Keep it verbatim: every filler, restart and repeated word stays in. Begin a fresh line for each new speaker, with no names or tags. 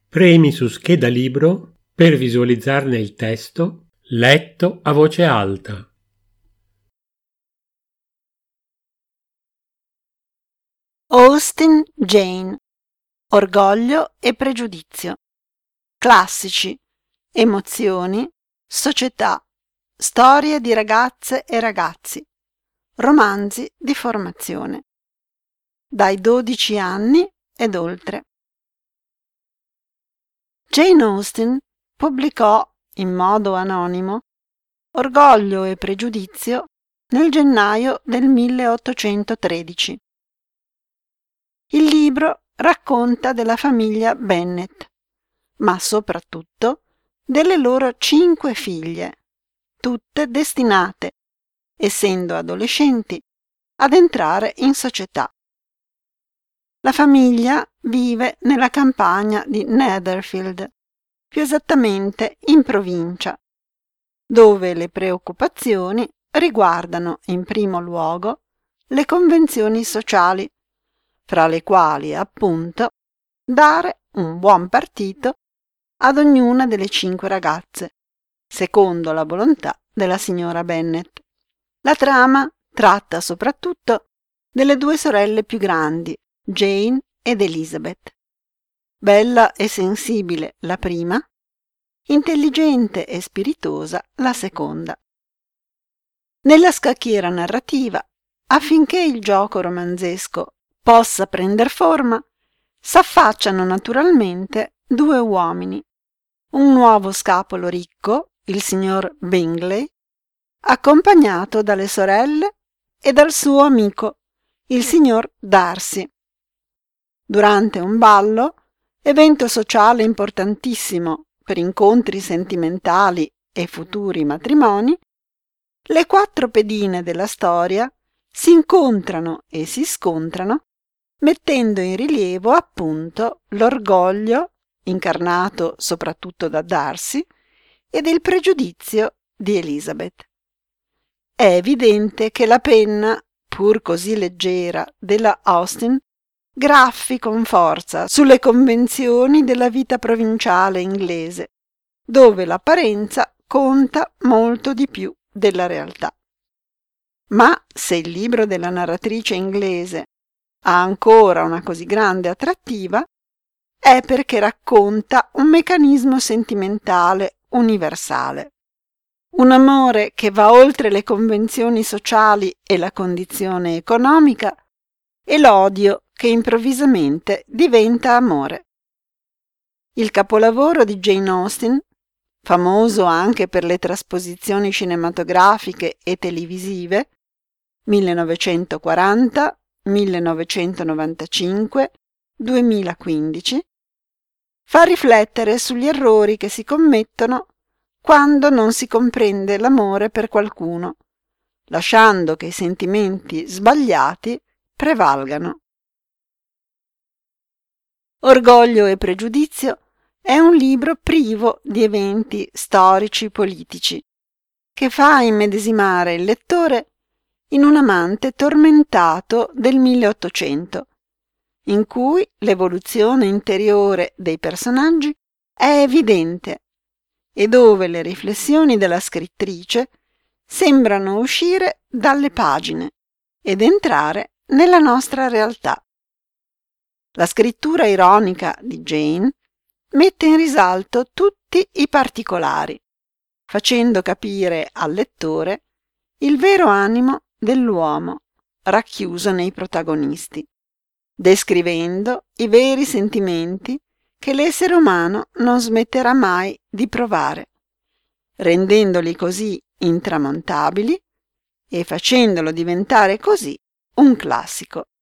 Premi su scheda libro per visualizzarne il testo letto a voce alta.
Austen Jane. Orgoglio e pregiudizio. Classici, emozioni, società, storie di ragazze e ragazzi, romanzi di formazione. Dai dodici anni ed oltre. Jane Austen pubblicò in modo anonimo Orgoglio e pregiudizio nel gennaio del milleottocentotredici. Il libro racconta della famiglia Bennet, ma soprattutto delle loro cinque figlie, tutte destinate, essendo adolescenti, ad entrare in società. La famiglia vive nella campagna di Netherfield, più esattamente in provincia, dove le preoccupazioni riguardano in primo luogo le convenzioni sociali, fra le quali appunto dare un buon partito ad ognuna delle cinque ragazze, secondo la volontà della signora Bennet. La trama tratta soprattutto delle due sorelle più grandi, Jane ed Elizabeth. Bella e sensibile la prima, intelligente e spiritosa la seconda. Nella scacchiera narrativa, affinché il gioco romanzesco possa prender forma, s'affacciano naturalmente due uomini, un nuovo scapolo ricco, il signor Bingley, accompagnato dalle sorelle e dal suo amico, il signor Darcy. Durante un ballo, evento sociale importantissimo per incontri sentimentali e futuri matrimoni, le quattro pedine della storia si incontrano e si scontrano, mettendo in rilievo appunto l'orgoglio, incarnato soprattutto da Darcy, ed il pregiudizio di Elizabeth. È evidente che la penna, pur così leggera, della Austen graffi con forza sulle convenzioni della vita provinciale inglese, dove l'apparenza conta molto di più della realtà. Ma se il libro della narratrice inglese ha ancora una così grande attrattiva, è perché racconta un meccanismo sentimentale universale. Un amore che va oltre le convenzioni sociali e la condizione economica, e l'odio che improvvisamente diventa amore. Il capolavoro di Jane Austen, famoso anche per le trasposizioni cinematografiche e televisive, millenovecentoquaranta, millenovecentonovantacinque, duemilaquindici, fa riflettere sugli errori che si commettono quando non si comprende l'amore per qualcuno, lasciando che i sentimenti sbagliati prevalgano. Orgoglio e pregiudizio è un libro privo di eventi storici politici, che fa immedesimare il lettore in un amante tormentato del milleottocento, in cui l'evoluzione interiore dei personaggi è evidente e dove le riflessioni della scrittrice sembrano uscire dalle pagine ed entrare nella nostra realtà. La scrittura ironica di Jane mette in risalto tutti i particolari, facendo capire al lettore il vero animo dell'uomo racchiuso nei protagonisti, descrivendo i veri sentimenti che l'essere umano non smetterà mai di provare, rendendoli così intramontabili e facendolo diventare così un classico.